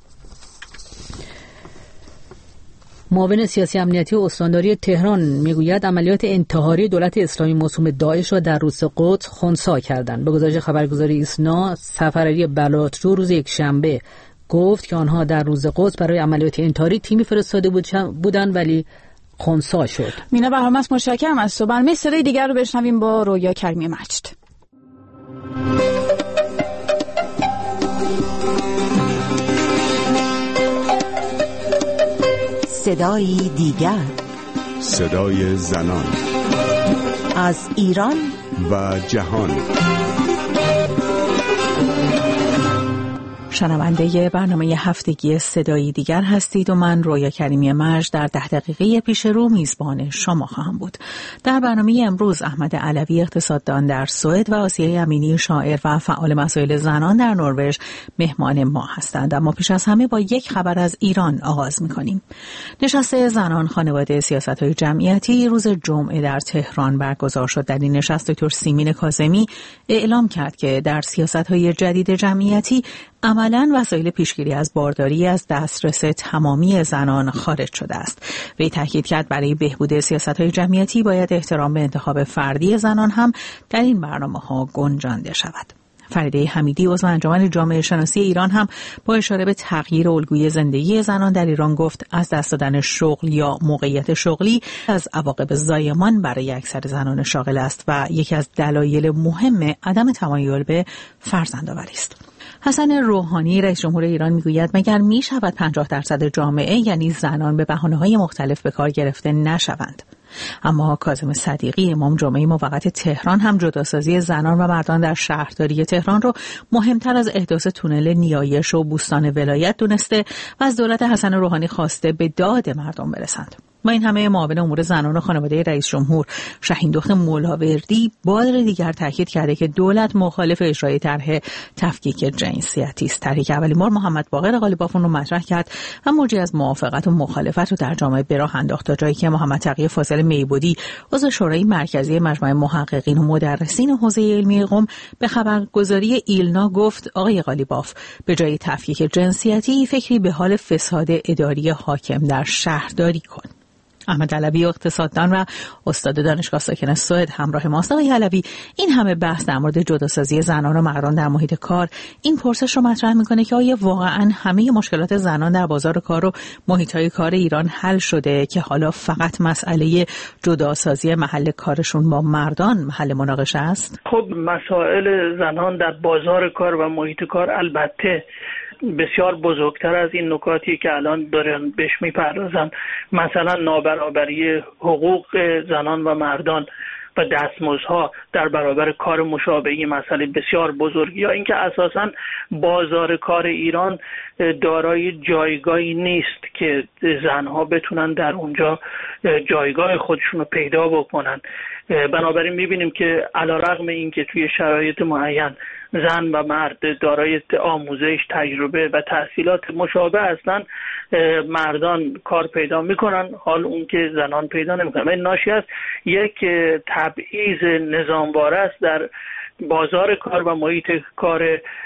معاون سیاسی امنیتی و استانداری تهران میگوید عملیات انتحاری دولت اسلامی موسوم داعش را در روز قدس خنثی کردند. به گزارش خبرگزاری ایسنا، سفرعلی بلاترو روز یکشنبه گفت که آنها در روز قدس برای عملیات انتحاری تیمی فرستاده بودند ولی خنثی شد. مینا بهرام، متشکرم از تو. برنامه صدای دیگر رو بشنویم با رویا کریمی مجد. صدایی دیگر، صدای زنان از ایران و جهان. شنونده برنامه هفتگی صدایی دیگر هستید و من رویا کریمی مجد در 10 دقیقه پیش رو میزبان شما خواهم بود. در برنامه امروز احمد علوی اقتصاددان در سوئد و آسیه امینی شاعر و فعال مسائل زنان در نروژ مهمان ما هستند. اما پیش از همه با یک خبر از ایران آغاز می‌کنیم. نشست زنان خانواده سیاست‌های جمعیتی روز جمعه در تهران برگزار شد. در این نشست دکتر سیمین کاظمی اعلام کرد که در سیاست‌های جدید جمعیتی عملاً وسایل پیشگیری از بارداری از دسترس تمامی زنان خارج شده است. وی تاکید کرد برای بهبود سیاست‌های جمعیتی باید احترام به انتخاب فردی زنان هم در این برنامه‌ها گنجانده شود. فریده حمیدی عضو انجمن جامعه شناسی ایران هم با اشاره به تغییر الگوی زندگی زنان در ایران گفت از دست دادن شغل یا موقعیت شغلی از عواقب زایمان برای اکثر زنان شاغل است و یکی از دلایل مهم عدم تمایل به فرزندآوری است. حسن روحانی رئیس جمهور ایران میگوید مگر میشود 50% جامعه یعنی زنان به بهانه‌های مختلف به کار گرفته نشوند؟ اما کاظم صدیقی امام جمعه موقت تهران هم جداسازی زنان و مردان در شهرداری تهران رو مهمتر از احداث تونل نیایش و بوستان ولایت دونسته و از دولت حسن روحانی خواسته به داد مردم برسند. با این همه معاون امور زنان و خانواده رئیس جمهور شهیندخت مولاوردی بار دیگر تاکید کرده که دولت مخالف اجرای طرح تفکیک جنسیتی است. طرحی که اولین بار محمد باقر قالیباف رو مطرح کرد و موجی از موافقت و مخالفت رو در جامعه به راه انداخت تا جایی که محمد تقی فاضل میبودی عضو شورای مرکزی مجمع محققین و مدرسین حوزه علمی قم به خبرگزاری ایلنا گفت آقای قالیباف به جای تفکیک جنسیتی فکری به حال فساد اداری حاکم در شهرداری کن. احمد علوی اقتصاددان و استاد دانشگاه ساکن سوئد همراه ماست. آقای علوی، این همه بحث در مورد جداسازی زنان و مردان در محیط کار این پرسش رو مطرح میکنه که آیا واقعا همه مشکلات زنان در بازار کار و محیط‌های کار ایران حل شده که حالا فقط مسئله جداسازی محل کارشون با مردان محل مناقشه است؟ خب مسائل زنان در بازار کار و محیط کار البته بسیار بزرگتر از این نکاتی که الان دارن بهش میپردازن، مثلا نابرابری حقوق زنان و مردان و دستمزدها در برابر کار مشابهی مسئله بسیار بزرگی، یا اینکه اساساً بازار کار ایران دارای جایگاهی نیست که زنها بتونن در اونجا جایگاه خودشون رو پیدا بکنن. بنابراین میبینیم که علیرغم اینکه توی شرایط معین زن و مرد دارای آموزش، تجربه و تحصیلات مشابه هستن، مردان کار پیدا میکنن حال اون که زنان پیدا نمیکنن. این ناشی از یک تبعیض نظاموار است در بازار کار و محیط کار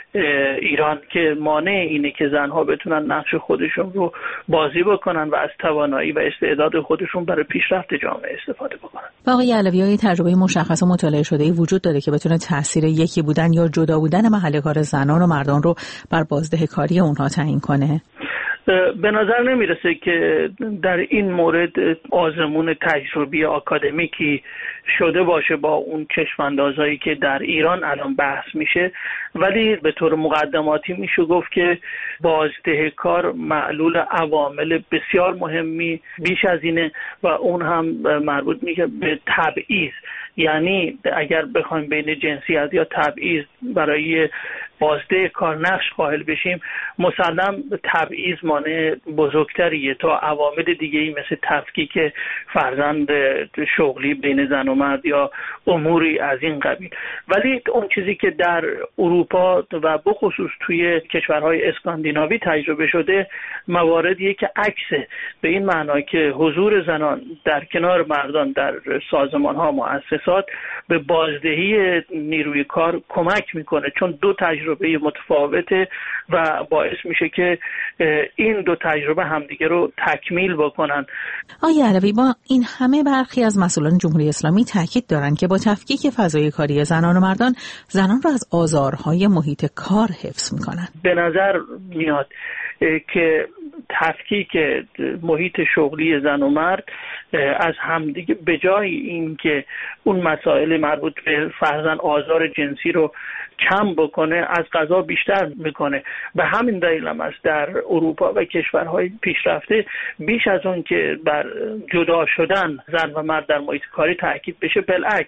ایران که مانع اینه که زنها بتونن نقش خودشون رو بازی بکنن و از توانایی و استعداد خودشون برای پیشرفت جامعه استفاده بکنن. آقای علوی، های تجربه مشخص و مطالعه شده‌ای وجود داره که بتونه تاثیر یکی بودن یا جدا بودن محل کار زنان و مردان رو بر بازدهکاری اونها تعیین کنه؟ به نظر نمیرسه که در این مورد آزمون تجربی آکادمیکی شده باشه با اون چشماندازایی که در ایران الان بحث میشه، ولی به طور مقدماتی میشه گفت که بازدهکار معلول عوامل بسیار مهمی بیش از اینه و اون هم مربوط میشه به تبعیض. یعنی اگر بخوایم بین جنسیت یا تبعیض برای بازده کار نقش قائل بشیم، مسلم تبعیض مانع بزرگتریه تا عوامل دیگه‌ای مثل تفکیک فرزند شغلی بین زن و مرد یا اموری از این قبیل. ولی اون چیزی که در اروپا و بخصوص توی کشورهای اسکاندیناوی تجربه شده مواردیه که عکسه، به این معنا که حضور زنان در کنار مردان در سازمان‌ها مؤسسات به بازدهی نیروی کار کمک میکنه، چون دو تجربه متفاوته و باعث میشه که این دو تجربه همدیگه رو تکمیل بکنن. آقای علوی، با این همه برخی از مسئولان جمهوری اسلامی تاکید دارن که با تفکیک فضای کاری زنان و مردان زنان رو از آزارهای محیط کار حفظ میکنن. به نظر میاد که تفکیک محیط شغلی زن و مرد از همدیگه به جای این اون مسائل مربوط به فرضاً آزار جنسی رو کم بکنه، از قضا بیشتر میکنه. به همین دلیل هم است در اروپا و کشورهای پیشرفته بیش از اون که بر جدا شدن زن و مرد در محیط کاری تاکید بشه، بالعکس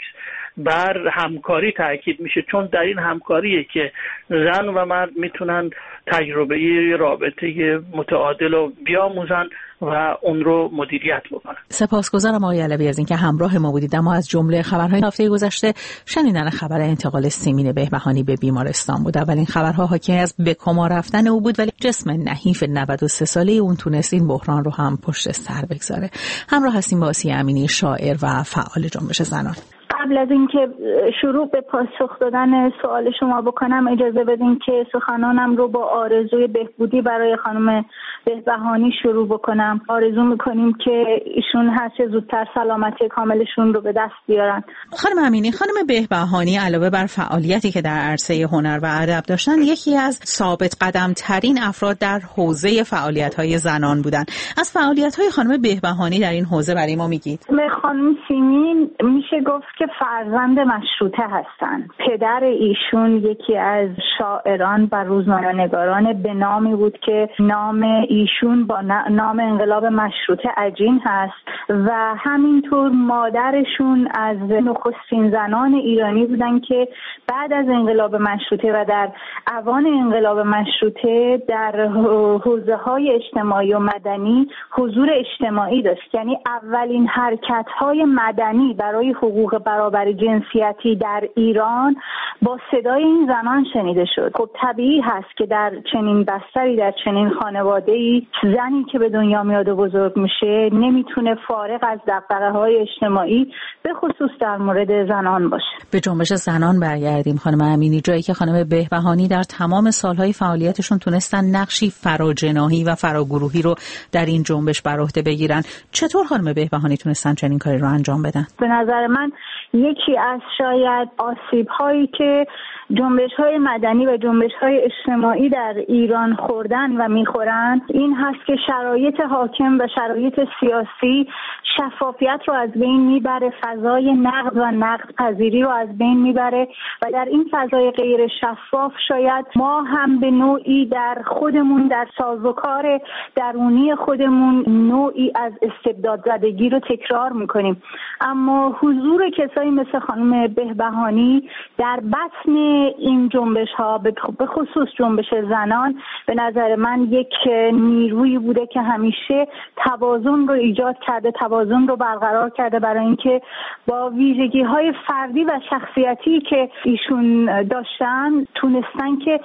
بر همکاری تاکید میشه، چون در این همکاریه که زن و مرد میتونن تجربه رابطه متعادل رو بیاموزن و اون رو مدیریت بکنن. سپاسگزارم آقای علوی از اینکه همراه ما بودید. اما از جمله خبرهای هفته گذشته شنیدن خبر انتقال سیمین بهبهانی به بیمارستان بود. اولین خبرها حاکی از به کما رفتن او بود، ولی جسم نحیف 93 ساله اون تونست این بحران رو هم پشت سر بگذاره. همراه هستیم با آسیه امینی، شاعر و فعال جنبش زنان. قبل از اینکه شروع به پاسخ دادن سوال شما بکنم، اجازه بدین که سخنانم رو با آرزوی بهبودی برای خانم بهبهانی شروع بکنم. آرزو میکنیم که ایشون هر چه زودتر سلامتی کاملشون رو به دست بیارن. خانم امینی، خانم بهبهانی علاوه بر فعالیتی که در عرصه هنر و ادب داشتن، یکی از ثابت قدم ترین افراد در حوزه فعالیت‌های زنان بودند. از فعالیت‌های خانم بهبهانی در این حوزه برای ما میگید؟ خانم سیمین میشه گفت که فرزند مشروطه هستند. پدر ایشون یکی از شاعران و روزنامه‌نگاران به نامی بود که نام ایشون با نام انقلاب مشروطه عجین هست و همینطور مادرشون از نخستین زنان ایرانی بودن که بعد از انقلاب مشروطه و در اوان انقلاب مشروطه در حوزه‌های اجتماعی و مدنی حضور اجتماعی داشت. یعنی اولین حرکت‌های مدنی برای حقوق برابر جنسیتی در ایران با صدای این زنان شنیده شد. خب طبیعی هست که در چنین بستری، در چنین خانواده‌ای، زنی که به دنیا میاد و بزرگ میشه نمیتونه فارغ از دغدغه‌های اجتماعی به خصوص در مورد زنان باشه. به جنبش زنان برگردیم خانم امینی، جایی که خانم بهبهانی در تمام سالهای فعالیتشون تونستن نقشی فراجناحی و فراگروهی رو در این جنبش بر عهده بگیرن. چطور خانم بهبهانی تونستن چنین کاری رو انجام بدن؟ به نظر من یکی از شاید آسیب‌هایی که جنبش‌های مدنی و جنبش‌های اجتماعی در ایران خوردن و می‌خورن این هست که شرایط حاکم و شرایط سیاسی شفافیت رو از بین میبره، فضای نقد و نقد پذیری رو از بین میبره و در این فضای غیر شفاف شاید ما هم به نوعی در خودمون، در سازوکار درونی خودمون، نوعی از استبداد زدگی رو تکرار میکنیم. اما حضور کسایی مثل خانم بهبهانی در بطن این جنبش ها، به خصوص جنبش زنان، به نظر من یک نیرویی بوده که همیشه توازن رو ایجاد کرده، توازن رو برقرار کرده، برای اینکه با ویژگی های فردی و شخصیتی که ایشون داشتن تونستن که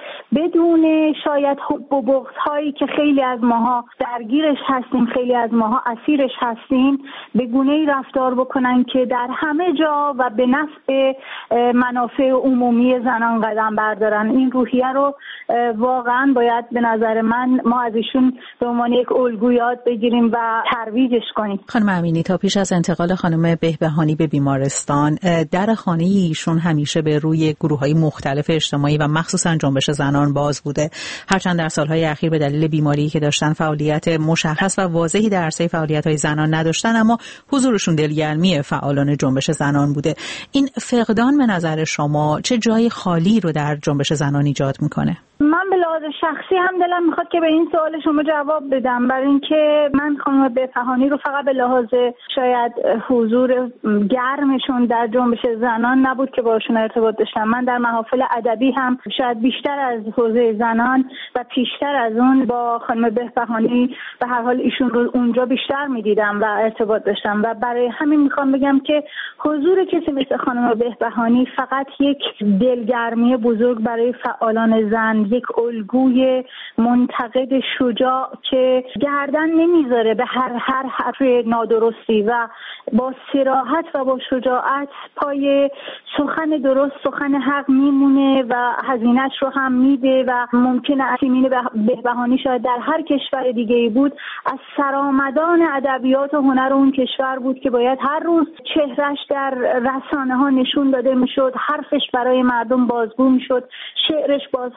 بدون شاید حب و بغض هایی که خیلی از ماها درگیرش هستیم، خیلی از ماها اسیرش هستیم، به گونه‌ای رفتار بکنن که در همه جا و به نفع منافع عمومی زنان قدم بردارن. این روحیه رو واقعا باید به نظر من ما از ایشون به عنوان یک الگو یاد بگیریم و ترویجش کنیم. خانم امینی، تا پیش از انتقال خانم بهبهانی به بیمارستان، در خانه ایشون همیشه به روی گروه‌های مختلف اجتماعی و مخصوصا جنبش زنان باز بوده. هرچند در سالهای اخیر به دلیل بیماری که داشتن فعالیت مشخص و واضحی در عرصه فعالیت‌های زنان نداشتن، اما حضورشون دلگرمی فعالان جنبش زنان بوده. این فقدان به نظر شما چه جای خالی رو در جنبش زنان ایجاد میکنه؟ من به لحاظ شخصی هم دلم میخواد که به این سوال شما جواب بدم، برای اینکه من خانم بهبهانی رو فقط به لحاظ شاید حضور گرمشون در جنبش زنان نبود که باشون ارتباط داشتم. من در محافل ادبی هم شاید بیشتر از حوزه زنان و پیشتر از اون با خانم بهبهانی به هر حال ایشون رو اونجا بیشتر میدیدم و ارتباط داشتم و برای همین میخوام بگم که حضور کسی مثل خانم بهبهانی فقط یک دلگرمی بزرگ برای فعالان زن، یک الگوی منتقد شجاع که گردن نمیذاره به هر حرف نادرستی و با صراحت و با شجاعت پای سخن درست، سخن حق میمونه و هزینه‌اش رو هم میده و ممکنه سیمین بهبهانی شاید در هر کشور دیگه‌ای بود از سرآمدان ادبیات و هنر اون کشور بود که باید هر روز چهرهش در رسانه‌ها نشون داده میشد، حرفش برای مردم بازگو میشد، شعرش بازخوانی میشد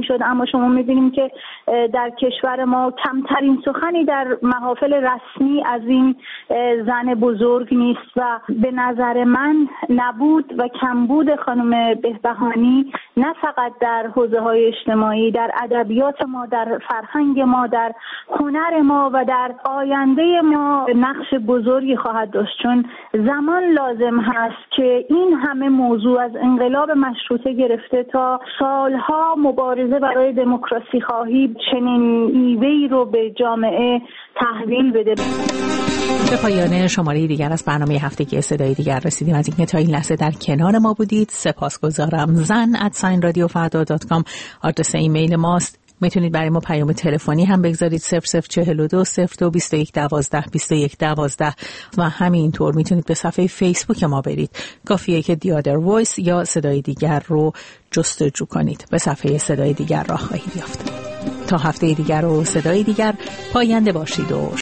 میشد. اما شما میبینیم که در کشور ما کمترین سخنی در محافل رسمی از این زن بزرگ نیست و به نظر من نبود و کمبود خانم بهبهانی نه فقط در حوزه‌های اجتماعی، در ادبیات ما، در فرهنگ ما، در هنر ما و در آینده ما نقش بزرگی خواهد داشت، چون زمان لازم هست که این همه موضوع از انقلاب مشروطه گرفته تا سالها مبارزه برای دموکراسی خواهی چنین ایوه‌ای رو به جامعه تحویل بده. به پایان شماره دیگر از برنامه هفتگی صدای دیگر رسیدیم. از اینکه تا این لحظه در کنار ما بودید سپاسگزارم. zan@radiofarda.com آدرس ایمیل ماست. میتونید برای ما پیام تلفنی هم بگذارید 0042 02 21 12 21 12 و همینطور میتونید به صفحه فیسبوک ما برید. کافیه که The Other Voice یا صدای دیگر رو جستجو کنید. به صفحه صدای دیگر راه خواهید یافت. تا هفته دیگر و صدای دیگر پاینده باشید و